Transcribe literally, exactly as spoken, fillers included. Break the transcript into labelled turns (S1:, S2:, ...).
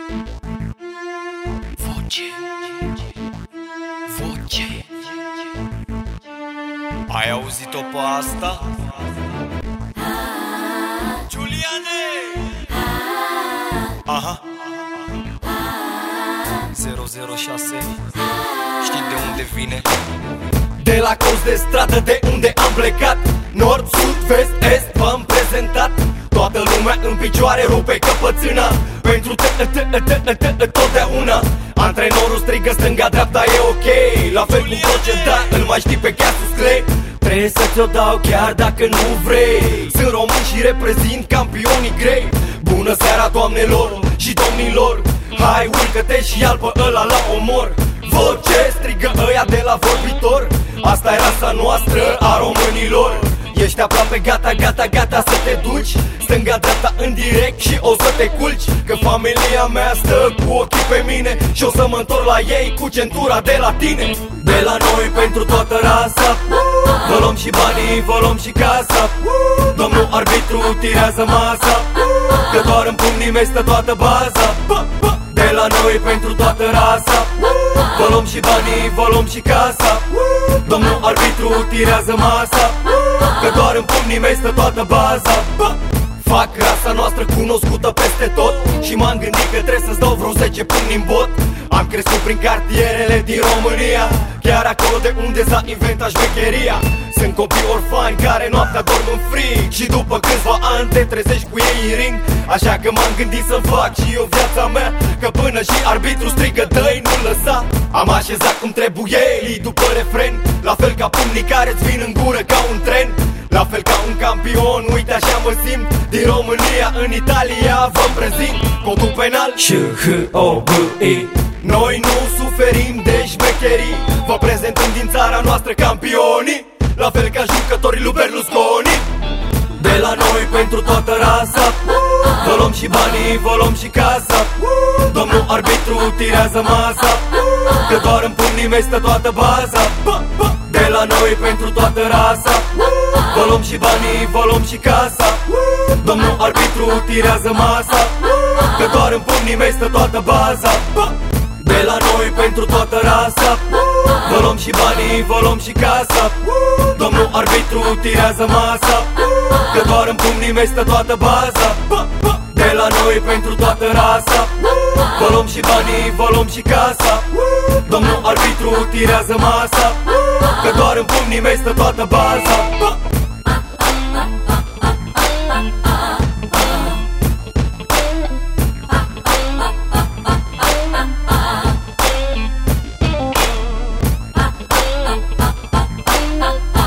S1: Voce, voce. Ai auzit-o pe asta? Giuliane! Aha. zero zero șase. Știi de unde vine?
S2: De la colț de stradă de unde am plecat, nord, sud, vest, est, v-am prezentat. Toată lumea în picioare rupe căpățâna pentru totdeauna. Antrenorul strigă stânga-dreapta e ok, la fel cum proceda, îl mai știi pe Cassius Clay. Trebuie să ți-o dau chiar dacă nu vrei. Sunt român și reprezint campionii grei. Bună seara doamnelor și domnilor, hai urcă-te și ia-l pe ăla la omor. Voce, strigă ăia de la vorbitor, asta e rasa noastră a românilor. Ești aproape gata, gata, gata să te duci stânga-dreapta în direct și o să te culci. Că familia mea stă cu ochii pe mine și o să mă întorc la ei cu centura de la tine. De la noi pentru toată rasa, vă luăm și banii, vă luăm și casa. Domnul arbitru tirează masa, că doar în pumnii mei stă toată baza. De la noi pentru toată rasa, vă luăm și banii, vă luăm și casa. Domnul arbitru tirează masa, că doar în pumnii mei stă toată baza. Fac rasa noastră cunoscută peste tot și m-am gândit că trebuie să-ți dau vreo zece pumni în bot. Am crescut prin cartierele din România, chiar acolo de unde s-a inventat șmecheria. Sunt copii orfani care noaptea dorm în frig și după câțiva ani te trezești cu ei în ring. Așa că m-am gândit să fac și eu viața mea, că până și arbitru strigă dă-i, nu lăsa. Am așezat cum trebuie ei după refren, la fel ca pumnii care-ți vin în gură ca un tren. La fel ca un campion, uite așa mă simt. Din România în Italia vă-mi prezint codul penal S H O B I. Noi nu suferim de șmecherii, vă prezentăm din țara noastră campionii, la fel ca jucătorii lui Berlusconi. De la noi pentru toată rasa, vă luăm și banii, vă luăm și casa. Domnul arbitru tirează masa, că doar în pumnii mei stă toată baza. De la noi pentru toată rasa, vă luăm și banii, vă luăm și casa. Domnul arbitru tirează masa, că doar în pumnii mei stă toată baza. De la noi pentru toată rasa, vă luăm și banii, vă luăm și casa. Domnul arbitru tirează masa, că doar în pumnii mei stă toată baza. De la noi pentru toată rasa, vă luăm și banii, vă luăm și casa. Domnul arbitru tirează masa, că doar în pumnii mei stă toată baza.
S3: Ah, ah, ah, ah, ah, ah.